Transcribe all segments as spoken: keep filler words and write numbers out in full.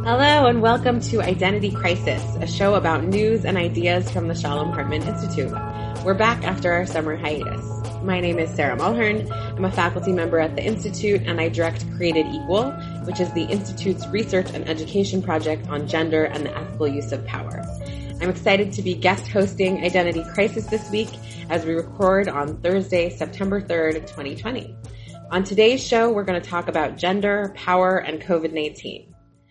Hello and welcome to Identity Crisis, a show about news and ideas from the Shalom Hartman Institute. We're back after our summer hiatus. My name is Sarah Mulhern. I'm a faculty member at the Institute and I direct Created Equal, which is the Institute's research and education project on gender and the ethical use of power. I'm excited to be guest hosting Identity Crisis this week as we record on Thursday, September third, twenty twenty. On today's show, we're going to talk about gender, power, and covid nineteen.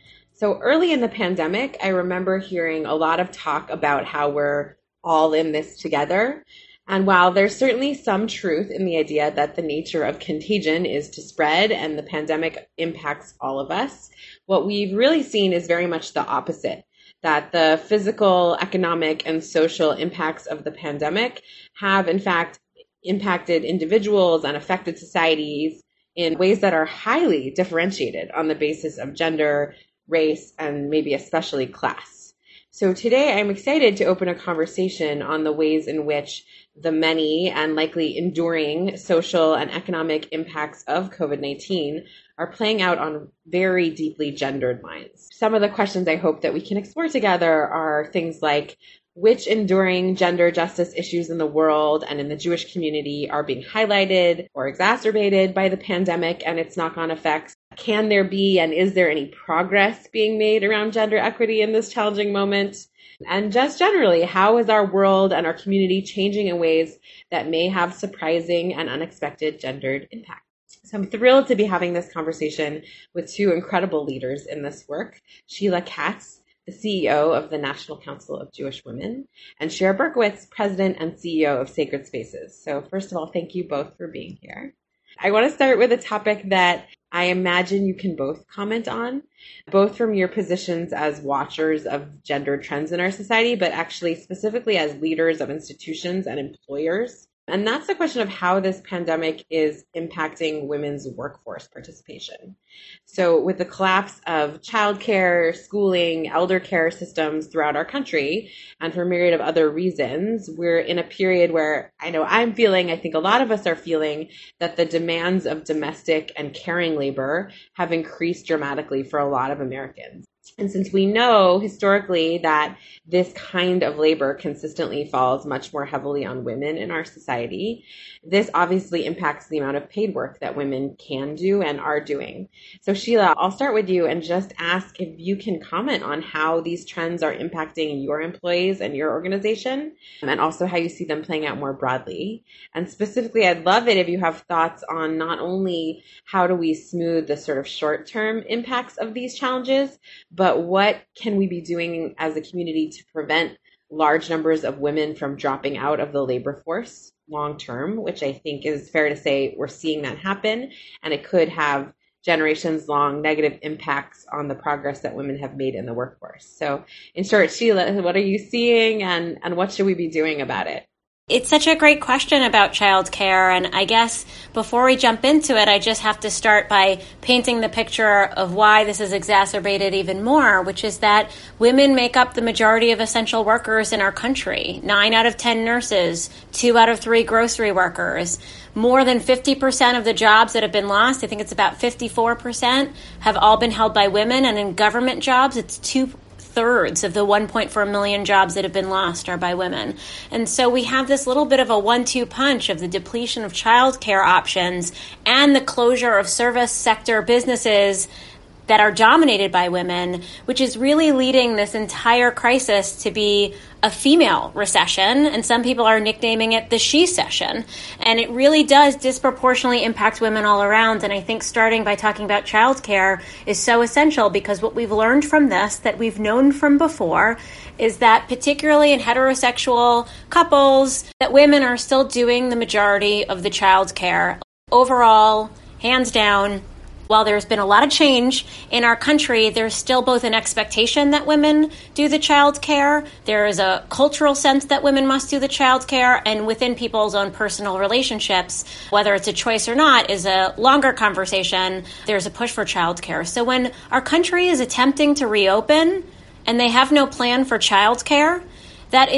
So early in the pandemic, I remember hearing a lot of talk about how we're all in this together. And while there's certainly some truth in the idea that the nature of contagion is to spread and the pandemic impacts all of us, what we've really seen is very much the opposite, that the physical, economic, and social impacts of the pandemic have, in fact, impacted individuals and affected societies in ways that are highly differentiated on the basis of gender, race, and maybe especially class. So today I'm excited to open a conversation on the ways in which the many and likely enduring social and economic impacts of covid nineteen are playing out on very deeply gendered lines. Some of the questions I hope that we can explore together are things like which enduring gender justice issues in the world and in the Jewish community are being highlighted or exacerbated by the pandemic and its knock-on effects? Can there be and is there any progress being made around gender equity in this challenging moment? And just generally, how is our world and our community changing in ways that may have surprising and unexpected gendered impacts? So I'm thrilled to be having this conversation with two incredible leaders in this work, Sheila Katz, the C E O of the National Council of Jewish Women, and Shira Berkowitz, President and C E O of Sacred Spaces. So first of all, thank you both for being here. I want to start with a topic that I imagine you can both comment on, both from your positions as watchers of gender trends in our society, but actually specifically as leaders of institutions and employers. And that's the question of how this pandemic is impacting women's workforce participation. So with the collapse of childcare, schooling, elder care systems throughout our country, and for a myriad of other reasons, we're in a period where I know I'm feeling, I think a lot of us are feeling, that the demands of domestic and caring labor have increased dramatically for a lot of Americans. And since we know historically that this kind of labor consistently falls much more heavily on women in our society, this obviously impacts the amount of paid work that women can do and are doing. So Sheila, I'll start with you and just ask if you can comment on how these trends are impacting your employees and your organization, and also how you see them playing out more broadly. And specifically, I'd love it if you have thoughts on not only how do we smooth the sort of short-term impacts of these challenges, but what can we be doing as a community to prevent large numbers of women from dropping out of the labor force long term, which I think is fair to say we're seeing that happen, and it could have generations long negative impacts on the progress that women have made in the workforce. So in short, Sheila, what are you seeing and, and what should we be doing about it? It's such a great question about childcare, and I guess before we jump into it, I just have to start by painting the picture of why this is exacerbated even more, which is that women make up the majority of essential workers in our country. Nine out of ten nurses, two out of three grocery workers. More than fifty percent of the jobs that have been lost, I think it's about fifty-four percent, have all been held by women, and in government jobs, it's two thirds of the one point four million jobs that have been lost are by women. And so we have this little bit of a one two punch of the depletion of childcare options and the closure of service sector businesses that are dominated by women, which is really leading this entire crisis to be a female recession, and some people are nicknaming it the she-cession. And it really does disproportionately impact women all around. And I think starting by talking about childcare is so essential, because what we've learned from this, that we've known from before, is that particularly in heterosexual couples, that women are still doing the majority of the childcare. Overall, hands down, while there's been a lot of change in our country, there's still both an expectation that women do the child care. There is a cultural sense that women must do the child care, and within people's own personal relationships, whether it's a choice or not, is a longer conversation. There's a push for child care. So when our country is attempting to reopen and they have no plan for child care, that is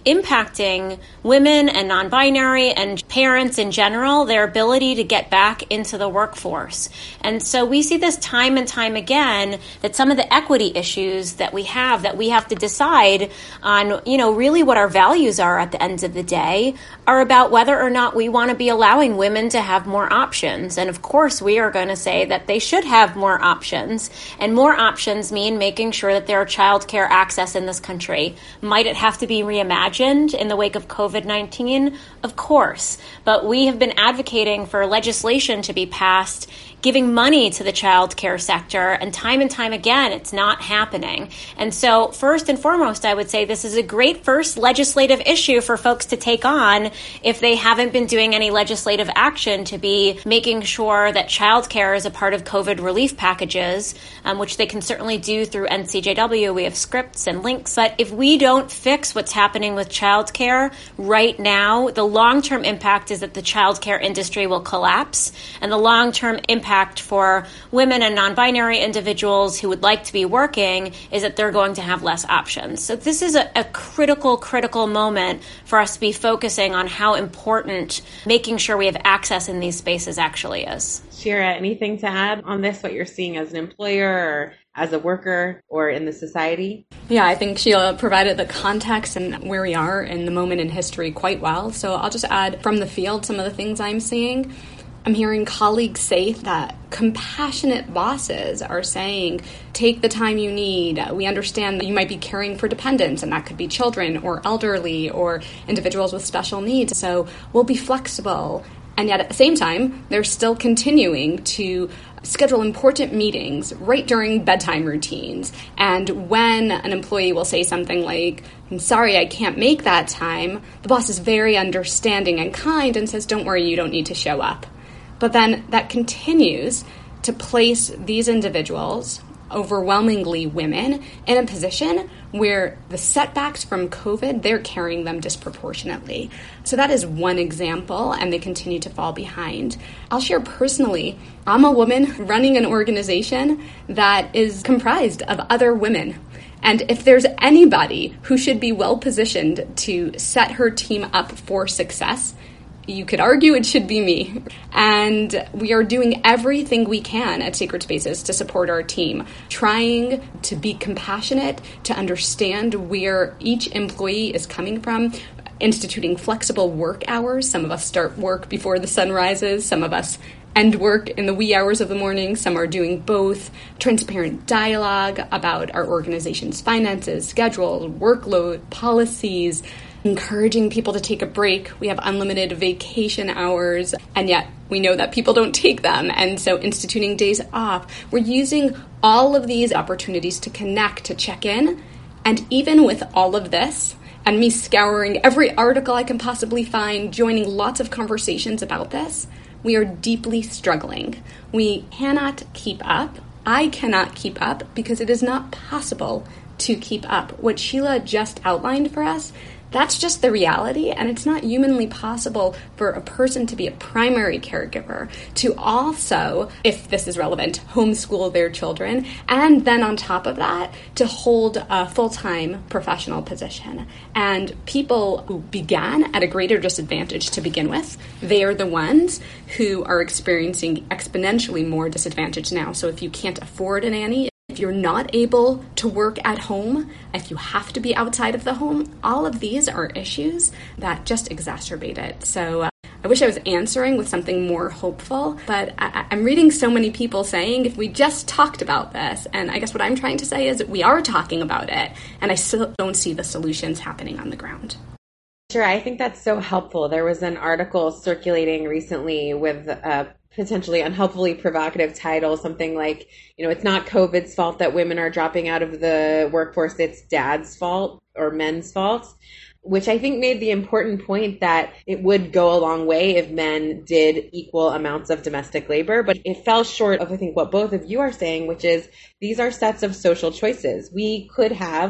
impacting women and non-binary and parents in general, their ability to get back into the workforce. And so we see this time and time again, that some of the equity issues that we have, that we have to decide on, you know, really what our values are at the end of the day, are about whether or not we want to be allowing women to have more options. And of course, we are going to say that they should have more options. And more options mean making sure that there are childcare access in this country. Might it have to be reimagined in the wake of COVID nineteen? Of course. But we have been advocating for legislation to be passed giving money to the child care sector, and time and time again, it's not happening. And so first and foremost, I would say this is a great first legislative issue for folks to take on if they haven't been doing any legislative action to be making sure that child care is a part of COVID relief packages, um, which they can certainly do through N C J W. We have scripts and links. But if we don't fix what's happening with child care right now, the long-term impact is that the child care industry will collapse, and the long-term impact for women and non-binary individuals who would like to be working is that they're going to have less options. So this is a, a critical, critical moment for us to be focusing on how important making sure we have access in these spaces actually is. Shira, anything to add on this, what you're seeing as an employer or as a worker or in the society? Yeah, I think Sheila provided the context and where we are in the moment in history quite well. So I'll just add from the field some of the things I'm seeing. I'm hearing colleagues say that compassionate bosses are saying, take the time you need. We understand that you might be caring for dependents, and that could be children or elderly or individuals with special needs. So we'll be flexible. And yet at the same time, they're still continuing to schedule important meetings right during bedtime routines. And when an employee will say something like, I'm sorry, I can't make that time, the boss is very understanding and kind and says, don't worry, you don't need to show up. But then that continues to place these individuals, overwhelmingly women, in a position where the setbacks from COVID, they're carrying them disproportionately. So that is one example, and they continue to fall behind. I'll share personally, I'm a woman running an organization that is comprised of other women. And if there's anybody who should be well positioned to set her team up for success, you could argue it should be me. And we are doing everything we can at Sacred Spaces to support our team, trying to be compassionate, to understand where each employee is coming from, instituting flexible work hours. Some of us start work before the sun rises. Some of us end work in the wee hours of the morning. Some are doing both. Transparent dialogue about our organization's finances, schedule, workload, policies, encouraging people to take a break. We have unlimited vacation hours, and yet we know that people don't take them. And so instituting days off, we're using all of these opportunities to connect, to check in. And even with all of this, and me scouring every article I can possibly find, joining lots of conversations about this, we are deeply struggling. We cannot keep up. I cannot keep up because it is not possible to keep up. What Sheila just outlined for us, that's just the reality, and it's not humanly possible for a person to be a primary caregiver, to also, if this is relevant, homeschool their children, and then on top of that, to hold a full-time professional position. And people who began at a greater disadvantage to begin with, they are the ones who are experiencing exponentially more disadvantage now. So if you can't afford a nanny, if you're not able to work at home, if you have to be outside of the home, all of these are issues that just exacerbate it. So uh, I wish I was answering with something more hopeful, but I- I'm reading so many people saying if we just talked about this, and I guess what I'm trying to say is that we are talking about it, and I still don't see the solutions happening on the ground. Sure, I think that's so helpful. There was an article circulating recently with a potentially unhelpfully provocative title, something like, you know, it's not COVID's fault that women are dropping out of the workforce, it's dad's fault or men's fault, which I think made the important point that it would go a long way if men did equal amounts of domestic labor, but it fell short of, I think, what both of you are saying, which is these are sets of social choices. We could have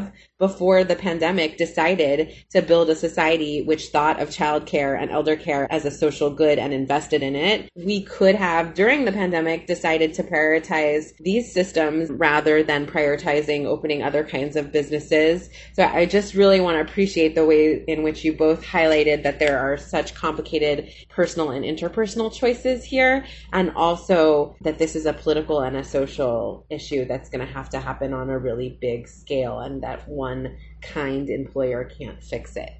before the pandemic, decided to build a society which thought of childcare and elder care as a social good and invested in it, we could have, during the pandemic, decided to prioritize these systems rather than prioritizing opening other kinds of businesses. So I just really want to appreciate the way in which you both highlighted that there are such complicated personal and interpersonal choices here, and also that this is a political and a social issue that's going to have to happen on a really big scale, and that one kind employer can't fix it.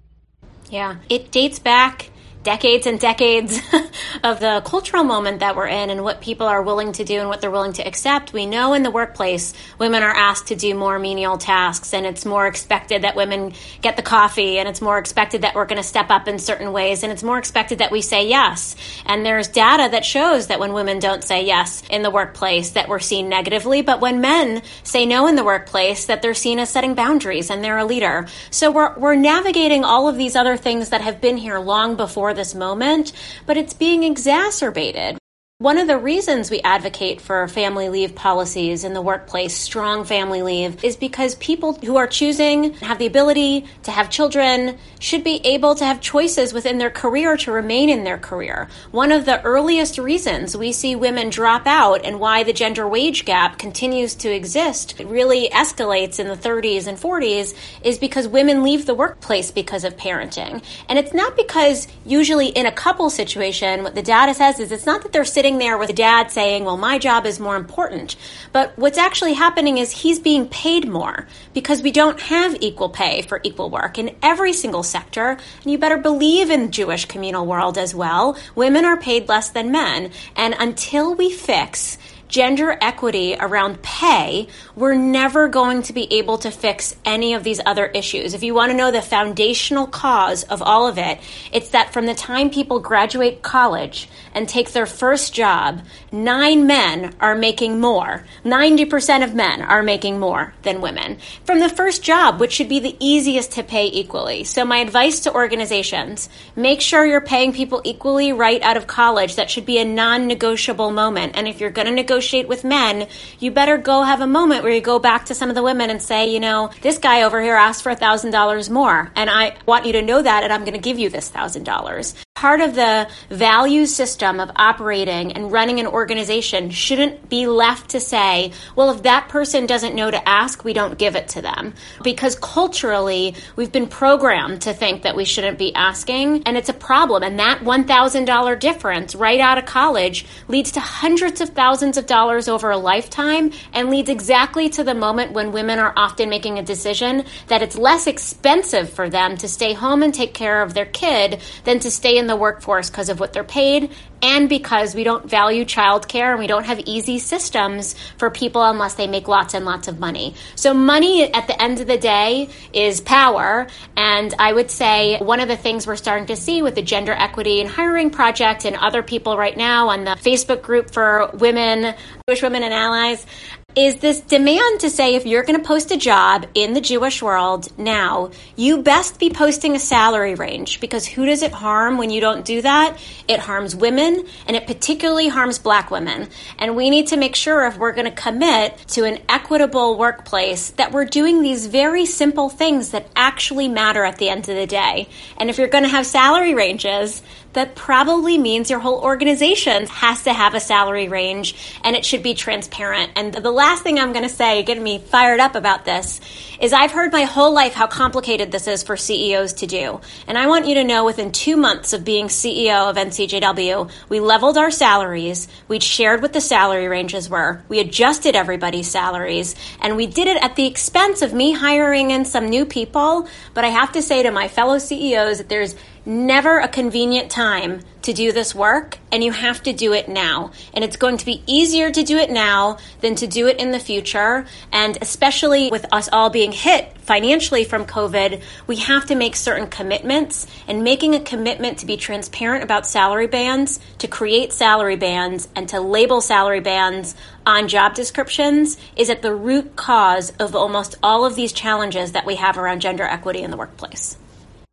Yeah, it dates back decades and decades of the cultural moment that we're in and what people are willing to do and what they're willing to accept. We know in the workplace, women are asked to do more menial tasks, and it's more expected that women get the coffee, and it's more expected that we're going to step up in certain ways, and it's more expected that we say yes. And there's data that shows that when women don't say yes in the workplace, that we're seen negatively, but when men say no in the workplace, that they're seen as setting boundaries and they're a leader. So we're we're navigating all of these other things that have been here long before this moment, but it's being exacerbated. One of the reasons we advocate for family leave policies in the workplace, strong family leave, is because people who are choosing, have the ability to have children, should be able to have choices within their career to remain in their career. One of the earliest reasons we see women drop out and why the gender wage gap continues to exist, it really escalates in the thirties and forties, is because women leave the workplace because of parenting. And it's not because usually in a couple situation, what the data says is it's not that they're sitting there with a dad saying, well, my job is more important. But what's actually happening is he's being paid more because we don't have equal pay for equal work in every single sector. And you better believe in the Jewish communal world as well. Women are paid less than men. And until we fix gender equity around pay, we're never going to be able to fix any of these other issues. If you want to know the foundational cause of all of it, it's that from the time people graduate college and take their first job, nine men are making more. ninety percent of men are making more than women from the first job, which should be the easiest to pay equally. So my advice to organizations, make sure you're paying people equally right out of college. That should be a non-negotiable moment. And if you're going to negotiate with men, you better go have a moment where you go back to some of the women and say, you know, this guy over here asked for one thousand dollars more, and I want you to know that, and I'm going to give you this one thousand dollars. Part of the value system of operating and running an organization shouldn't be left to say, well, if that person doesn't know to ask, we don't give it to them. Because culturally, we've been programmed to think that we shouldn't be asking, and it's a problem. And that one thousand dollars difference right out of college leads to hundreds of thousands of dollars over a lifetime, and leads exactly to the moment when women are often making a decision that it's less expensive for them to stay home and take care of their kid than to stay in the workforce because of what they're paid, and because we don't value childcare and we don't have easy systems for people unless they make lots and lots of money. So money at the end of the day is power, and I would say one of the things we're starting to see with the Gender Equity and Hiring Project and other people right now on the Facebook group for women, Jewish women and allies, is this demand to say if you're going to post a job in the Jewish world now, you best be posting a salary range, because who does it harm when you don't do that? It harms women, and it particularly harms Black women. And we need to make sure if we're going to commit to an equitable workplace that we're doing these very simple things that actually matter at the end of the day. And if you're going to have salary ranges, that probably means your whole organization has to have a salary range, and it should be transparent. And the last thing I'm going to say, getting me fired up about this, is I've heard my whole life how complicated this is for C E Os to do. And I want you to know, within two months of being C E O of N C J W, we leveled our salaries, we shared what the salary ranges were, we adjusted everybody's salaries, and we did it at the expense of me hiring in some new people. But I have to say to my fellow C E Os that there's never a convenient time to do this work, and you have to do it now. And it's going to be easier to do it now than to do it in the future. And especially with us all being hit financially from COVID, we have to make certain commitments, and making a commitment to be transparent about salary bands, to create salary bands, and to label salary bands on job descriptions is at the root cause of almost all of these challenges that we have around gender equity in the workplace.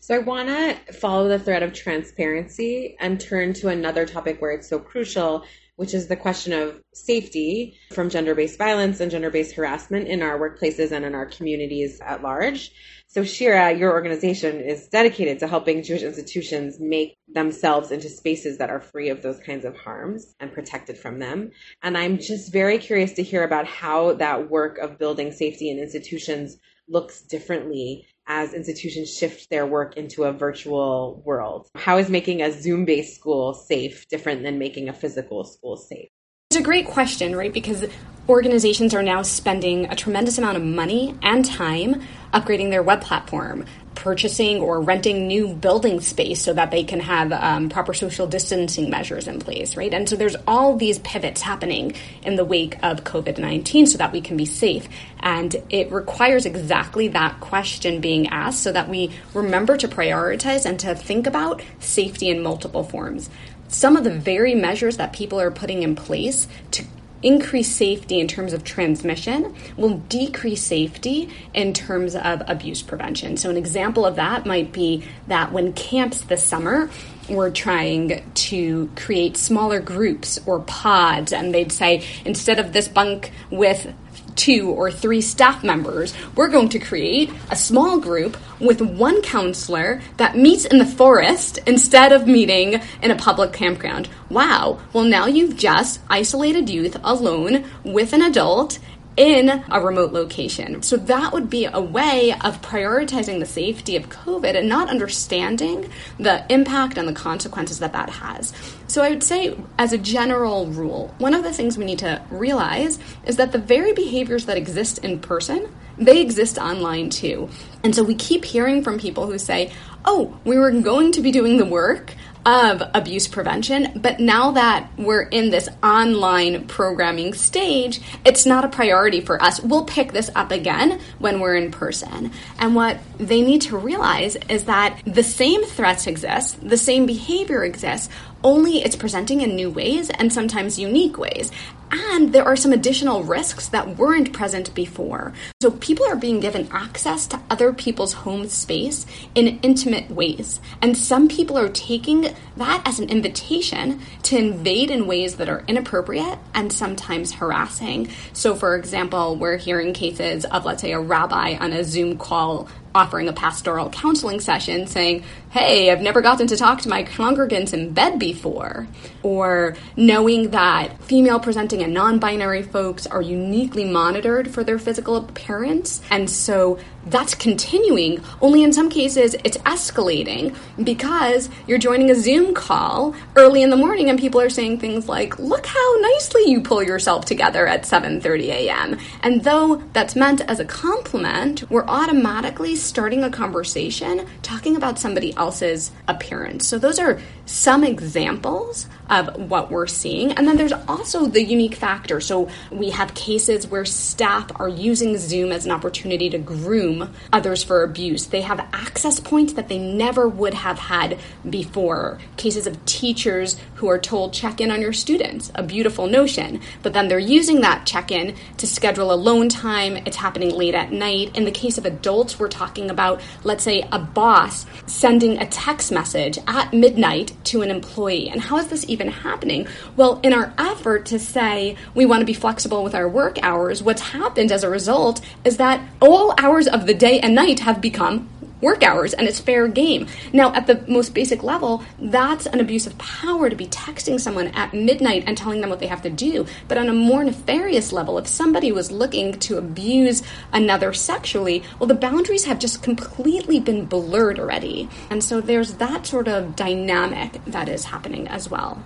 So I want to follow the thread of transparency and turn to another topic where it's so crucial, which is the question of safety from gender-based violence and gender-based harassment in our workplaces and in our communities at large. So Shira, your organization is dedicated to helping Jewish institutions make themselves into spaces that are free of those kinds of harms and protected from them. And I'm just very curious to hear about how that work of building safety in institutions looks differently as institutions shift their work into a virtual world. How is making a Zoom-based school safe different than making a physical school safe? It's a great question, right? Because organizations are now spending a tremendous amount of money and time upgrading their web platform, purchasing or renting new building space so that they can have um, proper social distancing measures in place, right? And so there's all these pivots happening in the wake of COVID nineteen so that we can be safe. And it requires exactly that question being asked so that we remember to prioritize and to think about safety in multiple forms. Some of the very measures that people are putting in place to increase safety in terms of transmission will decrease safety in terms of abuse prevention. So an example of that might be that when camps this summer were trying to create smaller groups or pods, and they'd say, instead of this bunk with two or three staff members, we're going to create a small group with one counselor that meets in the forest instead of meeting in a public campground. Wow. Well, now you've just isolated youth alone with an adult in a remote location. So that would be a way of prioritizing the safety of COVID and not understanding the impact and the consequences that that has. So I would say, as a general rule, one of the things we need to realize is that the very behaviors that exist in person, they exist online too. And so we keep hearing from people who say, oh, we were going to be doing the work of abuse prevention, but now that we're in this online programming stage, it's not a priority for us. We'll pick this up again when we're in person. And what they need to realize is that the same threats exist, the same behavior exists, only it's presenting in new ways and sometimes unique ways. And there are some additional risks that weren't present before. So people are being given access to other people's home space in intimate ways. And some people are taking that as an invitation to invade in ways that are inappropriate and sometimes harassing. So for example, we're hearing cases of, let's say, a rabbi on a Zoom call offering a pastoral counseling session saying, hey, I've never gotten to talk to my congregants in bed before. Or knowing that female presenting and non-binary folks are uniquely monitored for their physical appearance. And so that's continuing, only in some cases it's escalating because you're joining a Zoom call early in the morning and people are saying things like, look how nicely you pull yourself together at seven thirty a.m. And though that's meant as a compliment, we're automatically starting a conversation talking about somebody else's appearance. So those are some examples of what we're seeing. And then there's also the unique factor. So we have cases where staff are using Zoom as an opportunity to groom others for abuse. They have access points that they never would have had before. Cases of teachers who are told, check in on your students, a beautiful notion. But then they're using that check-in to schedule alone time. It's happening late at night. In the case of adults, we're talking about, let's say, a boss sending a text message at midnight to an employee. And how is this even happening? Well, in our effort to say we want to be flexible with our work hours, what's happened as a result is that all hours of the day and night have become work hours, and it's fair game. Now, at the most basic level, that's an abuse of power to be texting someone at midnight and telling them what they have to do. But on a more nefarious level, if somebody was looking to abuse another sexually, well, the boundaries have just completely been blurred already. And so there's that sort of dynamic that is happening as well.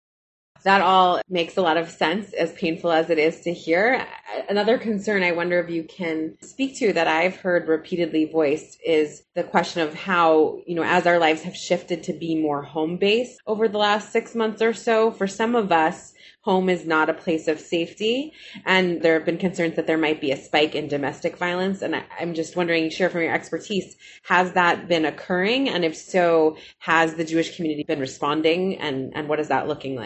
That all makes a lot of sense, as painful as it is to hear. Another concern I wonder if you can speak to that I've heard repeatedly voiced is the question of how, you know, as our lives have shifted to be more home-based over the last six months or so, for some of us, home is not a place of safety. And there have been concerns that there might be a spike in domestic violence. And I'm just wondering, share from your expertise, has that been occurring? And if so, has the Jewish community been responding? And, and what is that looking like?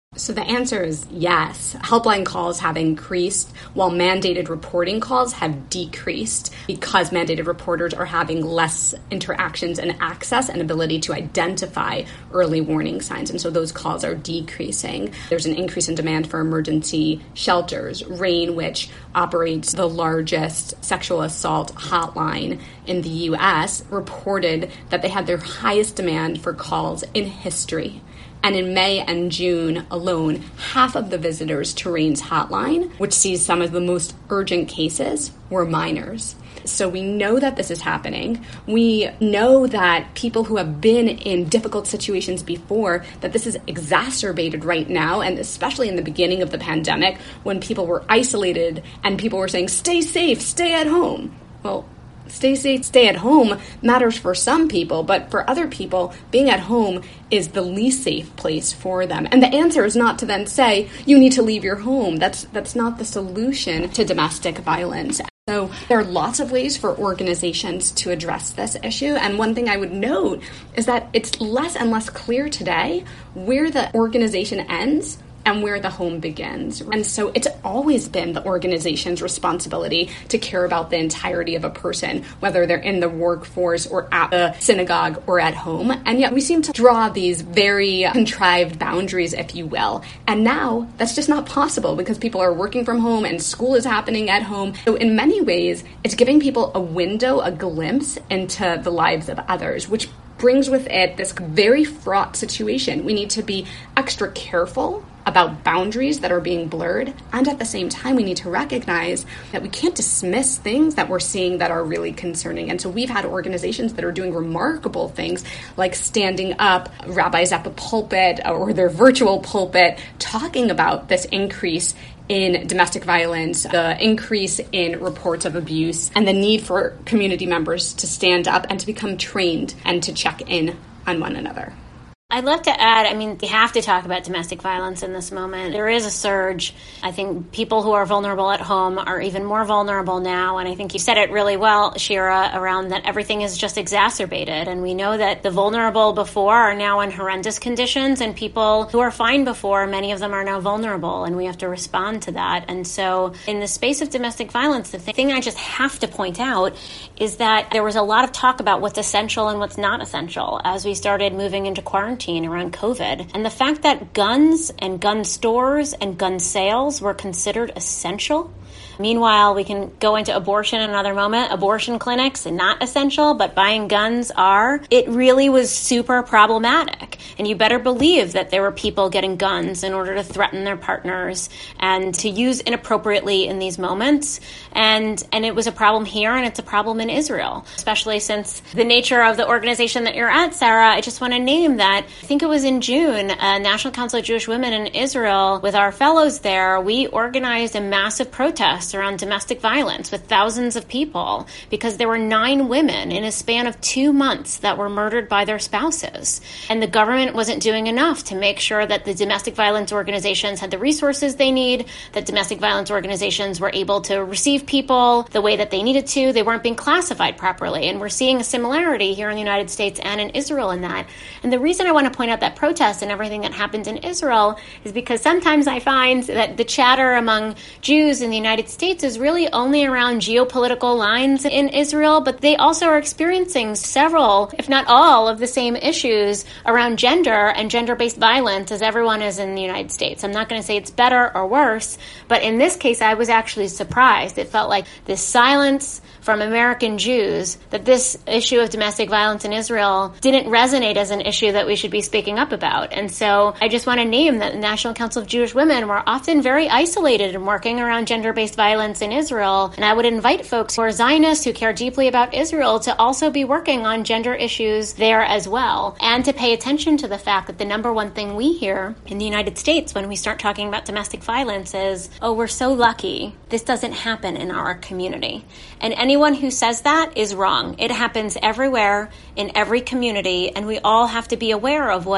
So the answer is yes. Helpline calls have increased while mandated reporting calls have decreased because mandated reporters are having less interactions and access and ability to identify early warning signs. And so those calls are decreasing. There's an increase in demand for emergency shelters. RAINN, which operates the largest sexual assault hotline in the U S, reported that they had their highest demand for calls in history. And in May and June alone, half of the visitors to RAINN's hotline, which sees some of the most urgent cases, were minors. So we know that this is happening. We know that people who have been in difficult situations before, that this is exacerbated right now, and especially in the beginning of the pandemic, when people were isolated and people were saying, stay safe, stay at home. Well, stay safe, stay at home matters for some people, but for other people, being at home is the least safe place for them. And the answer is not to then say, you need to leave your home. That's that's not the solution to domestic violence. So there are lots of ways for organizations to address this issue. And one thing I would note is that it's less and less clear today where the organization ends and where the home begins. And so it's always been the organization's responsibility to care about the entirety of a person, whether they're in the workforce or at the synagogue or at home. And yet we seem to draw these very contrived boundaries, if you will. And now that's just not possible because people are working from home and school is happening at home. So in many ways, it's giving people a window, a glimpse into the lives of others, which brings with it this very fraught situation. We need to be extra careful about boundaries that are being blurred. And at the same time, we need to recognize that we can't dismiss things that we're seeing that are really concerning. And so we've had organizations that are doing remarkable things like standing up rabbis at the pulpit or their virtual pulpit, talking about this increase in domestic violence, the increase in reports of abuse, and the need for community members to stand up and to become trained and to check in on one another. I'd love to add, I mean, we have to talk about domestic violence in this moment. There is a surge. I think people who are vulnerable at home are even more vulnerable now. And I think you said it really well, Shira, around that everything is just exacerbated. And we know that the vulnerable before are now in horrendous conditions, and people who are fine before, many of them are now vulnerable, and we have to respond to that. And so in the space of domestic violence, the thing I just have to point out is that there was a lot of talk about what's essential and what's not essential as we started moving into quarantine around COVID. And the fact that guns and gun stores and gun sales were considered essential. Meanwhile, we can go into abortion in another moment. Abortion clinics are not essential, but buying guns are. It really was super problematic. And you better believe that there were people getting guns in order to threaten their partners and to use inappropriately in these moments. And and it was a problem here, and it's a problem in Israel, especially since the nature of the organization that you're at, Sarah. I just want to name that. I think it was in June, uh, National Council of Jewish Women in Israel, with our fellows there, we organized a massive protest around domestic violence with thousands of people because there were nine women in a span of two months that were murdered by their spouses. And the government wasn't doing enough to make sure that the domestic violence organizations had the resources they need, that domestic violence organizations were able to receive people the way that they needed to. They weren't being classified properly. And we're seeing a similarity here in the United States and in Israel in that. And the reason I want to point out that protest and everything that happened in Israel is because sometimes I find that the chatter among Jews in the United States is really only around geopolitical lines in Israel, but they also are experiencing several, if not all, of the same issues around gender and gender-based violence as everyone is in the United States. I'm not going to say it's better or worse, but in this case, I was actually surprised. It felt like this silence from American Jews that this issue of domestic violence in Israel didn't resonate as an issue that we should be speaking up about. And so I just want to name that the National Council of Jewish Women were often very isolated in working around gender-based violence in Israel. And I would invite folks who are Zionists, who care deeply about Israel, to also be working on gender issues there as well, and to pay attention to the fact that the number one thing we hear in the United States when we start talking about domestic violence is, oh, we're so lucky. This doesn't happen in our community. And anyone who says that is wrong. It happens everywhere, in every community, and we all have to be aware of what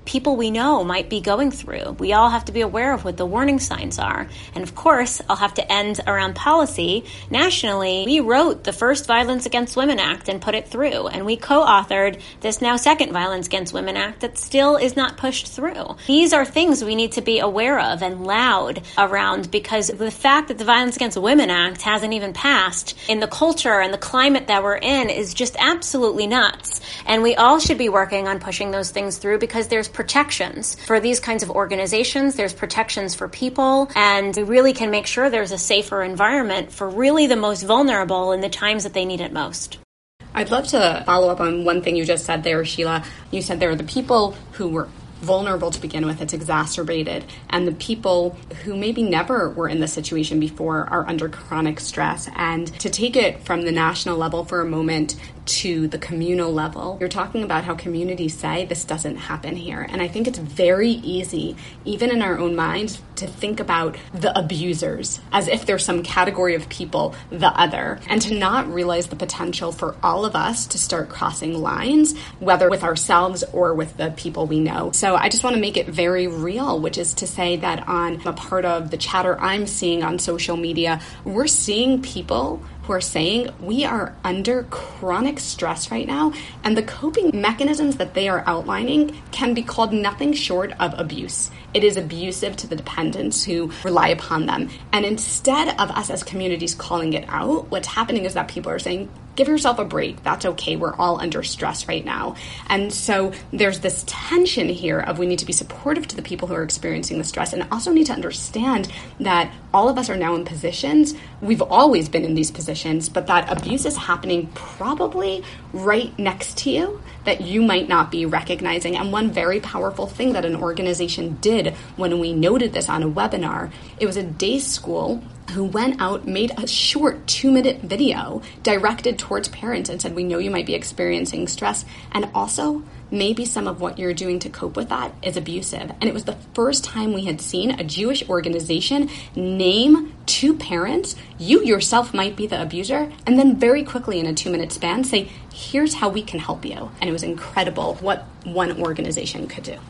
people we know might be going through. We all have to be aware of what the warning signs are. And of course, I'll have to end around policy. Nationally, we wrote the first Violence Against Women Act and put it through. And we co-authored this now second Violence Against Women Act that still is not pushed through. These are things we need to be aware of and loud around, because the fact that the Violence Against Women Act hasn't even passed in the culture and the climate that we're in is just absolutely nuts. And we all should be working on pushing those things through, because there's protections for these kinds of organizations, there's protections for people, and we really can make sure there's a safer environment for really the most vulnerable in the times that they need it most. I'd love to follow up on one thing you just said there, Sheila. You said there are the people who were vulnerable to begin with, it's exacerbated, and the people who maybe never were in this situation before are under chronic stress. And to take it from the national level for a moment to the communal level, you're talking about how communities say this doesn't happen here. And I think it's very easy, even in our own minds, to think about the abusers as if there's some category of people, the other, and to not realize the potential for all of us to start crossing lines, whether with ourselves or with the people we know. So I just want to make it very real, which is to say that on a part of the chatter I'm seeing on social media, we're seeing people who are saying we are under chronic stress right now, and the coping mechanisms that they are outlining can be called nothing short of abuse. It is abusive to the dependents who rely upon them. And instead of us as communities calling it out, what's happening is that people are saying, give yourself a break. That's okay. We're all under stress right now. And so there's this tension here of we need to be supportive to the people who are experiencing the stress, and also need to understand that all of us are now in positions. We've always been in these positions, but that abuse is happening probably right next to you that you might not be recognizing. And one very powerful thing that an organization did when we noted this on a webinar, it was a day school who went out, made a short two-minute video directed towards parents and said, we know you might be experiencing stress, and also maybe some of what you're doing to cope with that is abusive. And it was the first time we had seen a Jewish organization name to parents, you yourself might be the abuser, and then very quickly in a two-minute span say, here's how we can help you. And it was incredible what one organization could do.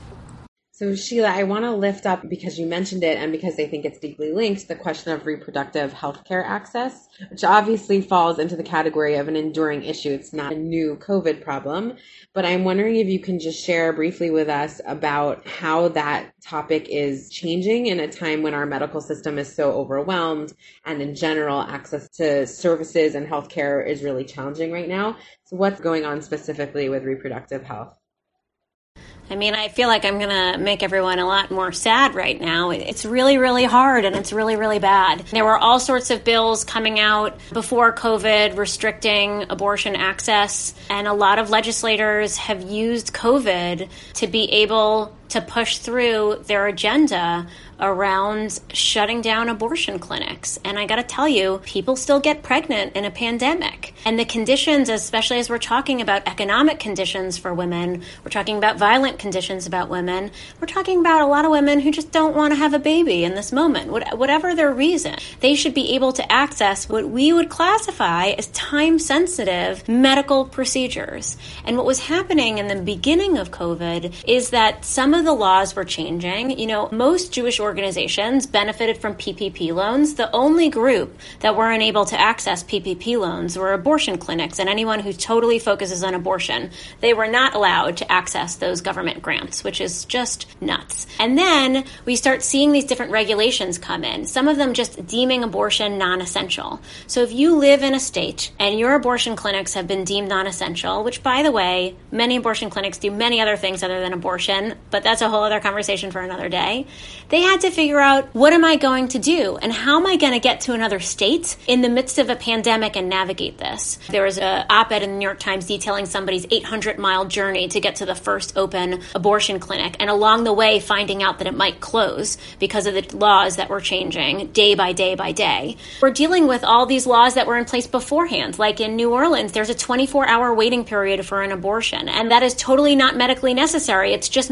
So Sheila, I want to lift up, because you mentioned it and because I think it's deeply linked, the question of reproductive health care access, which obviously falls into the category of an enduring issue. It's not a new COVID problem, but I'm wondering if you can just share briefly with us about how that topic is changing in a time when our medical system is so overwhelmed, and in general, access to services and healthcare is really challenging right now. So what's going on specifically with reproductive health? I mean, I feel like I'm going to make everyone a lot more sad right now. It's really, really hard, and it's really, really bad. There were all sorts of bills coming out before COVID restricting abortion access, and a lot of legislators have used COVID to be able to push through their agenda around shutting down abortion clinics. And I got to tell you, people still get pregnant in a pandemic. And the conditions, especially as we're talking about economic conditions for women, we're talking about violent conditions about women, we're talking about a lot of women who just don't want to have a baby in this moment. Whatever their reason, they should be able to access what we would classify as time-sensitive medical procedures. And what was happening in the beginning of COVID is that some of the laws were changing. You know, most Jewish organizations benefited from P P P loans. The only group that weren't able to access P P P loans were abortion clinics and anyone who totally focuses on abortion. They were not allowed to access those government grants, which is just nuts. And then we start seeing these different regulations come in, some of them just deeming abortion non-essential. So if you live in a state and your abortion clinics have been deemed non-essential, which, by the way, many abortion clinics do many other things other than abortion, but that's a whole other conversation for another day, they had to figure out, what am I going to do? And how am I going to get to another state in the midst of a pandemic and navigate this? There was an op-ed in the New York Times detailing somebody's eight hundred mile journey to get to the first open abortion clinic, and along the way finding out that it might close because of the laws that were changing day by day by day. We're dealing with all these laws that were in place beforehand. Like in New Orleans, there's a twenty-four hour waiting period for an abortion, and that is totally not medically necessary. It's just meant to be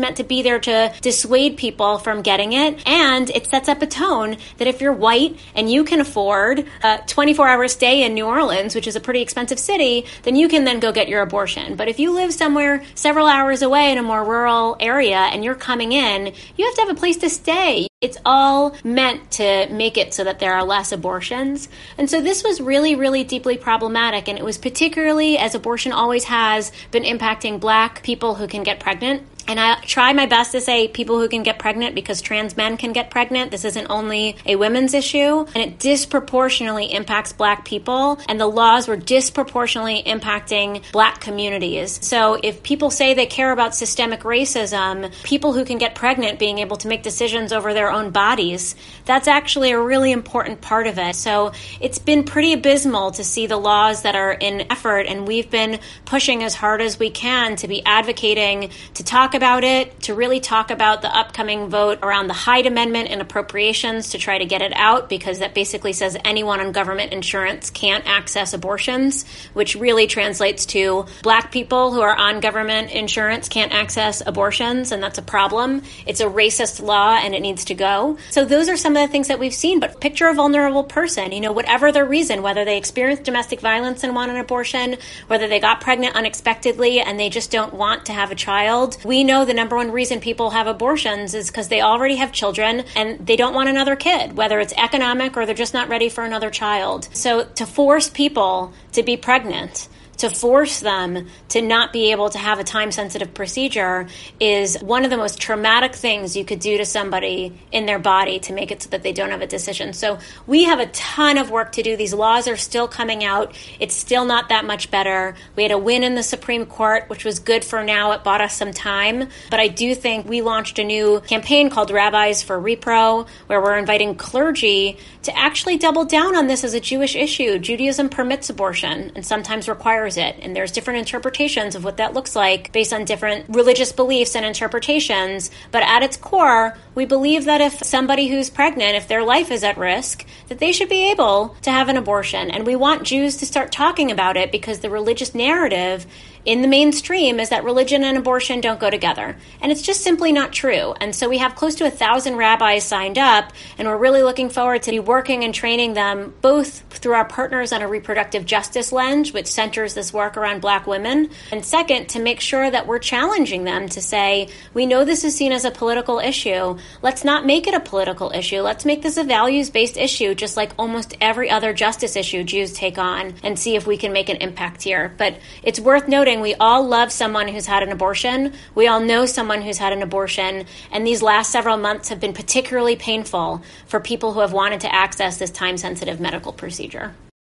there to dissuade people from getting it. And it sets up a tone that if you're white and you can afford a twenty-four hour stay in New Orleans, which is a pretty expensive city, then you can then go get your abortion. But if you live somewhere several hours away in a more rural area and you're coming in, you have to have a place to stay. It's all meant to make it so that there are less abortions. And so this was really, really deeply problematic. And it was particularly, as abortion always has, been impacting Black people who can get pregnant. And I try my best to say people who can get pregnant because trans men can get pregnant. This isn't only a women's issue. And it disproportionately impacts Black people. And the laws were disproportionately impacting Black communities. So if people say they care about systemic racism, people who can get pregnant being able to make decisions over their own bodies, that's actually a really important part of it. So it's been pretty abysmal to see the laws that are in effort. And we've been pushing as hard as we can to be advocating, to talk about it, to really talk about the upcoming vote around the Hyde Amendment and appropriations to try to get it out, because that basically says anyone on government insurance can't access abortions, which really translates to Black people who are on government insurance can't access abortions, and that's a problem. It's a racist law and it needs to go. So those are some of the things that we've seen. But picture a vulnerable person, you know, whatever their reason, whether they experienced domestic violence and want an abortion, whether they got pregnant unexpectedly and they just don't want to have a child. We know the number one reason people have abortions is because they already have children and they don't want another kid, whether it's economic or they're just not ready for another child. So to force people to be pregnant, to force them to not be able to have a time-sensitive procedure is one of the most traumatic things you could do to somebody in their body to make it so that they don't have a decision. So we have a ton of work to do. These laws are still coming out. It's still not that much better. We had a win in the Supreme Court, which was good for now. It bought us some time. But I do think we launched a new campaign called Rabbis for Repro, where we're inviting clergy to actually double down on this as a Jewish issue. Judaism permits abortion and sometimes requires it. And there's different interpretations of what that looks like based on different religious beliefs and interpretations. But at its core, we believe that if somebody who's pregnant, if their life is at risk, that they should be able to have an abortion. And we want Jews to start talking about it because the religious narrative in the mainstream is that religion and abortion don't go together. And it's just simply not true. And so we have close to a thousand rabbis signed up, and we're really looking forward to be working and training them both through our partners on a reproductive justice lens, which centers this work around Black women, and second, to make sure that we're challenging them to say, we know this is seen as a political issue. Let's not make it a political issue. Let's make this a values-based issue, just like almost every other justice issue Jews take on, and see if we can make an impact here. But it's worth noting we all love someone who's had an abortion. We all know someone who's had an abortion. And these last several months have been particularly painful for people who have wanted to access this time-sensitive medical procedure.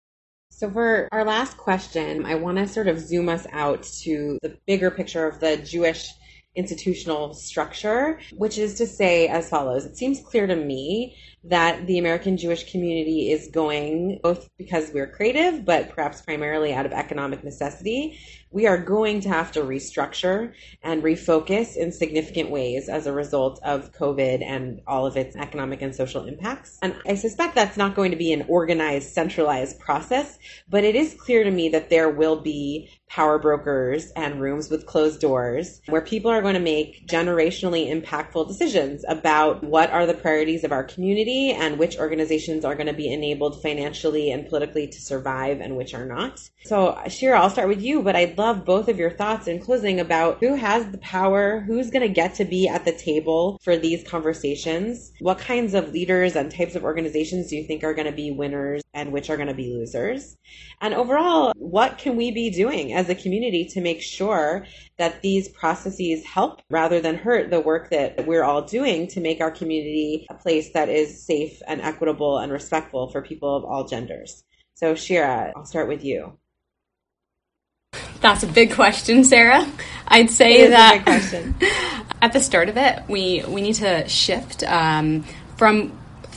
So for our last question, I want to sort of zoom us out to the bigger picture of the Jewish institutional structure, which is to say as follows. It seems clear to me that the American Jewish community is going, both because we're creative, but perhaps primarily out of economic necessity, we are going to have to restructure and refocus in significant ways as a result of COVID and all of its economic and social impacts. And I suspect that's not going to be an organized, centralized process, but it is clear to me that there will be power brokers and rooms with closed doors where people are going to make generationally impactful decisions about what are the priorities of our community and which organizations are going to be enabled financially and politically to survive and which are not. So Shira, I'll start with you, but I'd love both of your thoughts in closing about who has the power, who's going to get to be at the table for these conversations, what kinds of leaders and types of organizations do you think are going to be winners and which are going to be losers? And overall, what can we be doing as a community to make sure that these processes help rather than hurt the work that we're all doing to make our community a place that is safe and equitable and respectful for people of all genders? So Shira, I'll start with you. That's a big question, Sarah. I'd say it is that a big question. At the start of it, we, we need to shift um, from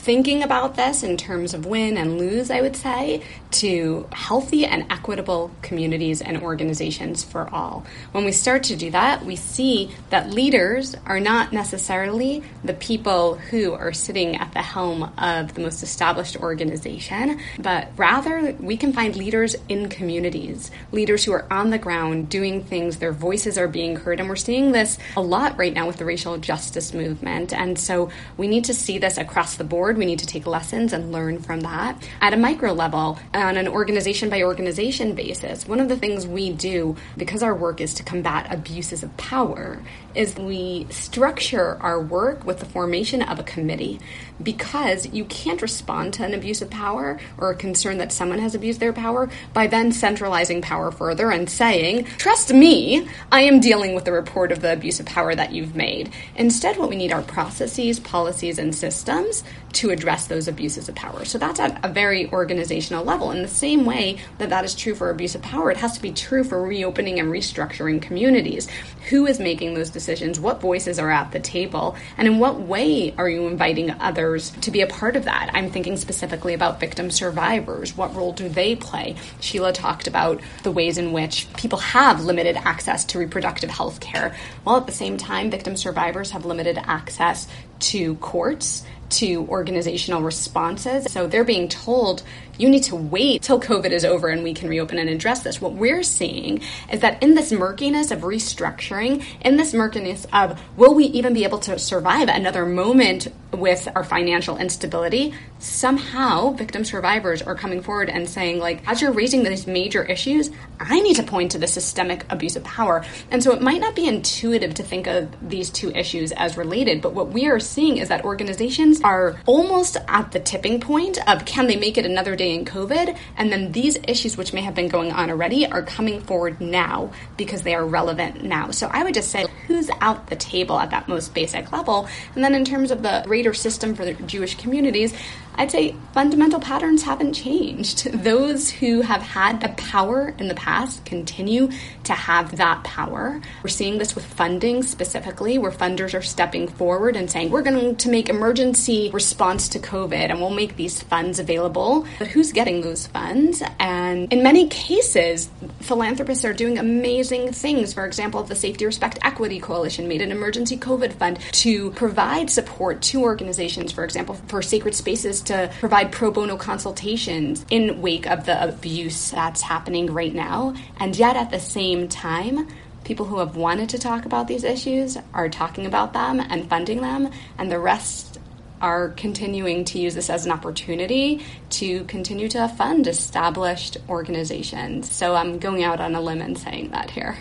thinking about this in terms of win and lose, I would say, to healthy and equitable communities and organizations for all. When we start to do that, we see that leaders are not necessarily the people who are sitting at the helm of the most established organization, but rather we can find leaders in communities, leaders who are on the ground doing things, their voices are being heard, and we're seeing this a lot right now with the racial justice movement. And so we need to see this across the board. We need to take lessons and learn from that. At a micro level, on an organization by organization basis, one of the things we do, because our work is to combat abuses of power, is we structure our work with the formation of a committee, because you can't respond to an abuse of power or a concern that someone has abused their power by then centralizing power further and saying, trust me, I am dealing with the report of the abuse of power that you've made. Instead, what we need are processes, policies, and systems to address those abuses of power. So that's at a very organizational level. In the same way that that is true for abuse of power, it has to be true for reopening and restructuring communities. Who is making those decisions? What voices are at the table? And in what way are you inviting others to be a part of that? I'm thinking specifically about victim survivors. What role do they play? Sheila talked about the ways in which people have limited access to reproductive health care, while at the same time, victim survivors have limited access to courts, to organizational responses. So they're being told, you need to wait till COVID is over and we can reopen and address this. What we're seeing is that in this murkiness of restructuring, in this murkiness of, will we even be able to survive another moment with our financial instability, somehow victim survivors are coming forward and saying, like, as you're raising these major issues, I need to point to the systemic abuse of power. And so it might not be intuitive to think of these two issues as related, but what we are seeing is that organizations are almost at the tipping point of, can they make it another day in COVID? And then these issues, which may have been going on already, are coming forward now because they are relevant now. So I would just say, who's out the table at that most basic level? And then in terms of the greater system for the Jewish communities, I'd say fundamental patterns haven't changed. Those who have had the power in the past continue to have that power. We're seeing this with funding specifically, where funders are stepping forward and saying, we're going to make emergency response to COVID and we'll make these funds available. But who's getting those funds? And in many cases, philanthropists are doing amazing things. For example, the Safety, Respect, Equity Coalition made an emergency COVID fund to provide support to organizations, for example, for sacred spaces to provide pro bono consultations in wake of the abuse that's happening right now. And yet at the same time, people who have wanted to talk about these issues are talking about them and funding them, and the rest are continuing to use this as an opportunity to continue to fund established organizations. So I'm going out on a limb and saying that here.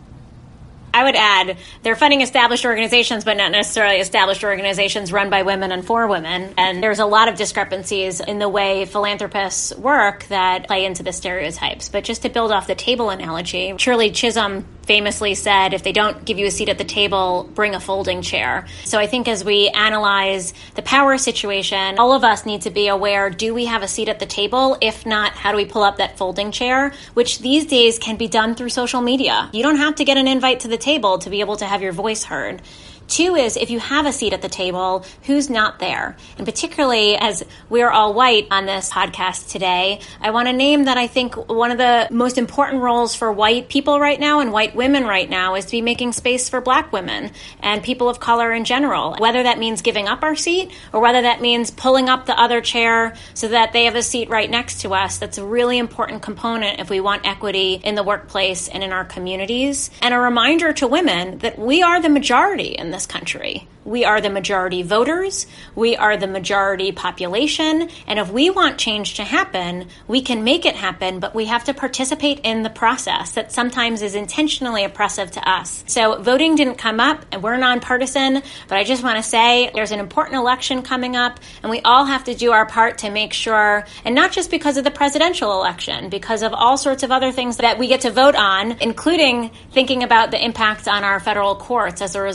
I would add, they're funding established organizations, but not necessarily established organizations run by women and for women. And there's a lot of discrepancies in the way philanthropists work that play into the stereotypes. But just to build off the table analogy, Shirley Chisholm famously said, if they don't give you a seat at the table, bring a folding chair. So I think as we analyze the power situation, all of us need to be aware, do we have a seat at the table? If not, how do we pull up that folding chair, which these days can be done through social media. You don't have to get an invite to the table to be able to have your voice heard. Two is, if you have a seat at the table, who's not there? And particularly as we're all white on this podcast today, I want to name that I think one of the most important roles for white people right now and white women right now is to be making space for Black women and people of color in general, whether that means giving up our seat or whether that means pulling up the other chair so that they have a seat right next to us. That's a really important component if we want equity in the workplace and in our communities. And a reminder to women that we are the majority in this country. We are the majority voters. We are the majority population. And if we want change to happen, we can make it happen, but we have to participate in the process that sometimes is intentionally oppressive to us. So voting didn't come up, and we're nonpartisan, but I just want to say there's an important election coming up, and we all have to do our part to make sure, and not just because of the presidential election, because of all sorts of other things that we get to vote on, including thinking about the impact on our federal courts as a result of who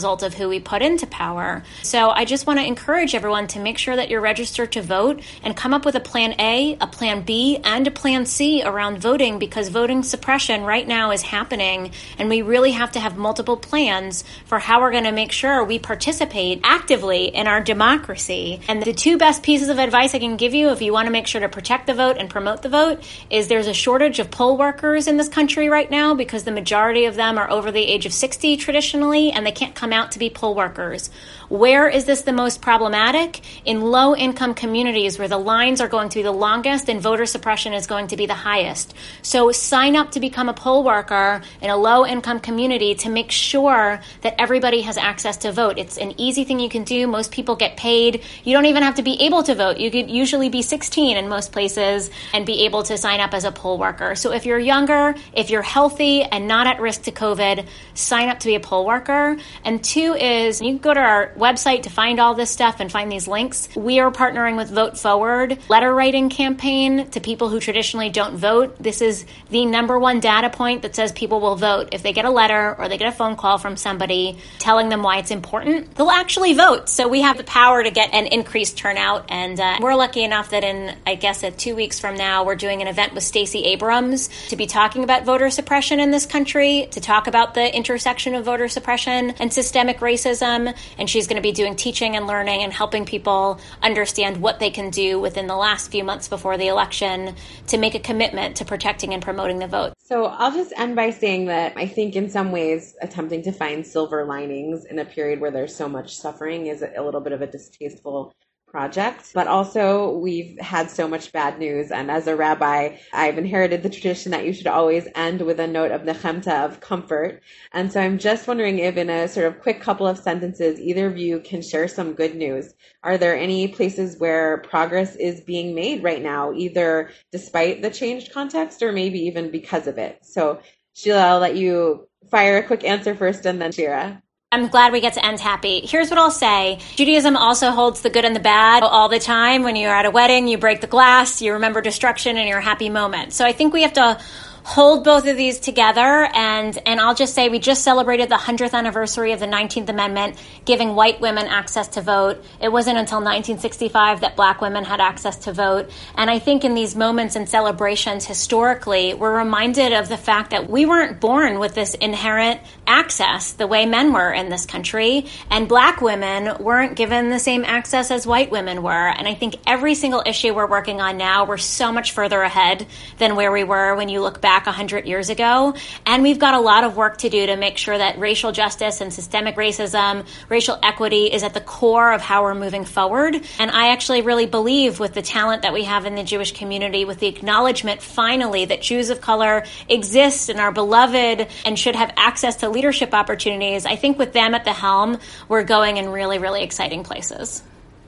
we put into power. So I just want to encourage everyone to make sure that you're registered to vote and come up with a plan A, a plan B, and a plan C around voting, because voting suppression right now is happening, and we really have to have multiple plans for how we're going to make sure we participate actively in our democracy. And the two best pieces of advice I can give you if you want to make sure to protect the vote and promote the vote is there's a shortage of poll workers in this country right now because the majority of them are over the age of sixty traditionally, and they can't come out to be poll workers. Where is this the most problematic? In low-income communities where the lines are going to be the longest and voter suppression is going to be the highest. So sign up to become a poll worker in a low-income community to make sure that everybody has access to vote. It's an easy thing you can do. Most people get paid. You don't even have to be able to vote. You could usually be sixteen in most places and be able to sign up as a poll worker. So if you're younger, if you're healthy and not at risk to COVID, sign up to be a poll worker. And two is you can go to our website to find all this stuff and find these links. We are partnering with Vote Forward, letter writing campaign to people who traditionally don't vote. This is the number one data point that says people will vote. If they get a letter or they get a phone call from somebody telling them why it's important, they'll actually vote. So we have the power to get an increased turnout. And uh, we're lucky enough that in, I guess, at two weeks from now, we're doing an event with Stacey Abrams to be talking about voter suppression in this country, to talk about the intersection of voter suppression and systemic racism. And she's going to be doing teaching and learning and helping people understand what they can do within the last few months before the election to make a commitment to protecting and promoting the vote. So I'll just end by saying that I think in some ways attempting to find silver linings in a period where there's so much suffering is a little bit of a distasteful project, but also we've had so much bad news. And as a rabbi, I've inherited the tradition that you should always end with a note of nechemta, of comfort. And so I'm just wondering if in a sort of quick couple of sentences, either of you can share some good news. Are there any places where progress is being made right now, either despite the changed context or maybe even because of it? So Sheila, I'll let you fire a quick answer first and then Shira. I'm glad we get to end happy. Here's what I'll say. Judaism also holds the good and the bad all the time. When you're at a wedding, you break the glass, you remember destruction in your happy moment. So I think we have to hold both of these together. And, and I'll just say we just celebrated the hundredth anniversary of the nineteenth Amendment, giving white women access to vote. It wasn't until nineteen sixty-five that black women had access to vote. And I think in these moments and celebrations historically, we're reminded of the fact that we weren't born with this inherent access the way men were in this country. And black women weren't given the same access as white women were. And I think every single issue we're working on now, we're so much further ahead than where we were when you look back back one hundred years ago. And we've got a lot of work to do to make sure that racial justice and systemic racism, racial equity is at the core of how we're moving forward. And I actually really believe with the talent that we have in the Jewish community, with the acknowledgement finally that Jews of color exist and are beloved and should have access to leadership opportunities, I think with them at the helm, we're going in really, really exciting places.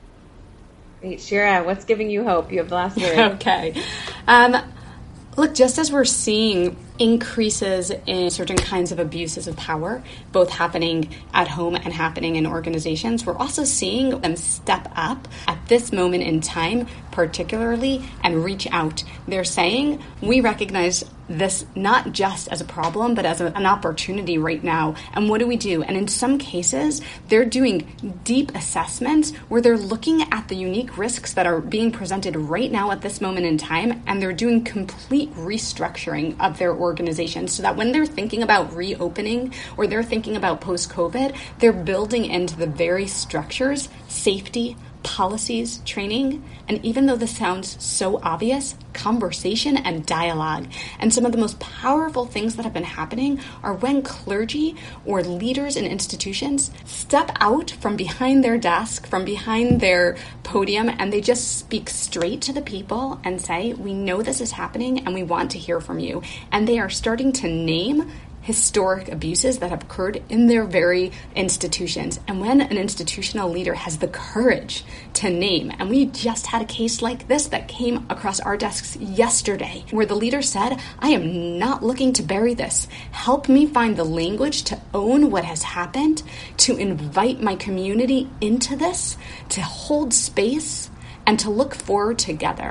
Great. Shira, what's giving you hope? You have the last word. Okay. Um, Look, just as we're seeing increases in certain kinds of abuses of power, both happening at home and happening in organizations, we're also seeing them step up at this moment in time, particularly, and reach out. They're saying, we recognize this not just as a problem, but as a, an opportunity right now. And what do we do? And in some cases, they're doing deep assessments where they're looking at the unique risks that are being presented right now at this moment in time, and they're doing complete restructuring of their organizations so that when they're thinking about reopening or they're thinking about post-COVID, they're building into the very structures, safety, policies, training, and even though this sounds so obvious, conversation and dialogue. And some of the most powerful things that have been happening are when clergy or leaders in institutions step out from behind their desk, from behind their podium, and they just speak straight to the people and say, we know this is happening and we want to hear from you. And they are starting to name historic abuses that have occurred in their very institutions. And when an institutional leader has the courage to name, and we just had a case like this that came across our desks yesterday, where the leader said, I am not looking to bury this. Help me find the language to own what has happened, to invite my community into this, to hold space, and to look forward together.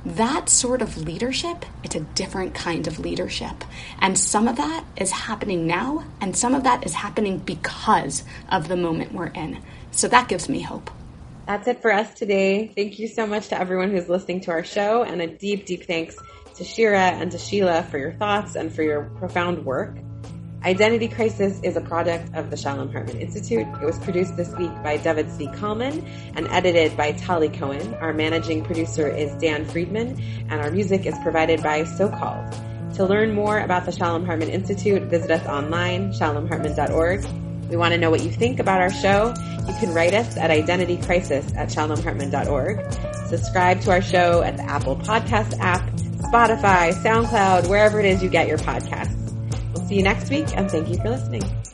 that sort of leadership, it's a different kind of leadership. And some of that is happening now, and some of that is happening because of the moment we're in. So that gives me hope. That's it for us today. Thank you so much to everyone who's listening to our show, and a deep, deep thanks to Shira and to Sheila for your thoughts and for your profound work. Identity Crisis is a project of the Shalom Hartman Institute. It was produced this week by David C. Kallman and edited by Tali Cohen. Our managing producer is Dan Friedman, and our music is provided by So Called. To learn more about the Shalom Hartman Institute, visit us online, shalom hartman dot org. We want to know what you think about our show. You can write us at identitycrisis at shalom hartman dot org. Subscribe to our show at the Apple Podcast app, Spotify, SoundCloud, wherever it is you get your podcasts. We'll see you next week, and thank you for listening.